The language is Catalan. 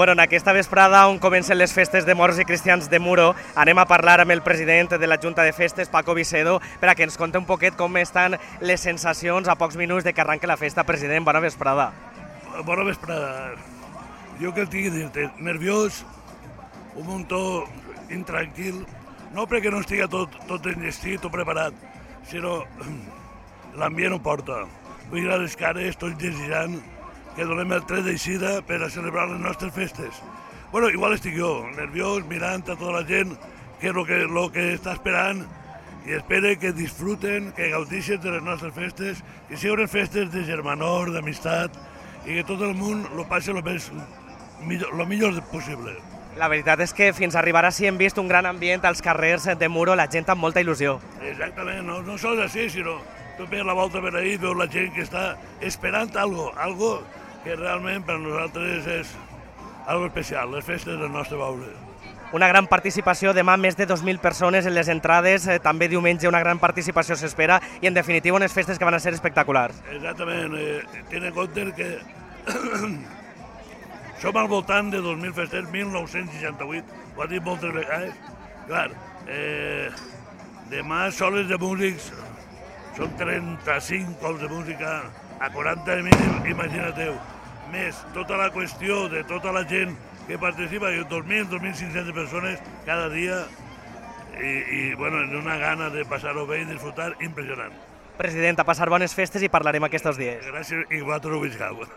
Bueno, en aquesta vesprada, on comencen les festes de morts i cristians de Muro, anem a parlar amb el president de la Junta de Festes, Paco Vicedo, per a que ens conti un poquet com estan les sensacions a pocs minuts de que arranque la festa. President, bona vesprada. Bona vesprada. Jo que el tingui dir-te, nerviós, un muntó intranquil, no perquè no estigui tot enllestit o preparat, sinó l'ambient ho porta. Vull dir a les cares, tot desitjant que donem el tret d'eixida per a celebrar les nostres festes. Bueno, igual estic jo, nerviós, mirant a tota la gent que és el que està esperant i espero que disfruten, que gaudixen de les nostres festes, que siguin unes festes de germanor, d'amistat i que tot el món lo passi lo millor possible. La veritat és que fins a arribar així hem vist un gran ambient als carrers de Muro, la gent amb molta il·lusió. Exactament, no sols així, sinó tu veus la volta per ahí, veus la gent que està esperant algo que realment per nosaltres és algo especial, les festes del nostre poble. Una gran participació, demà més de 2.000 persones en les entrades, també diumenge una gran participació s'espera i en definitiva unes festes que van a ser espectaculars. Exactament, ten en compte que som al voltant de 2.000 festers, 1968, ho ha dit moltes vegades. Clar, demà soles de músics, són 35 cops de música, a 40 de mínim, imagina-teu. Més tota la qüestió de tota la gent que participa, 2.000, 2.500 persones cada dia, i bueno, una gana de passar-ho bé i disfrutar impressionant. President, a passar bones festes i parlarem aquests dies. Gràcies i vosaltres ho visqueu.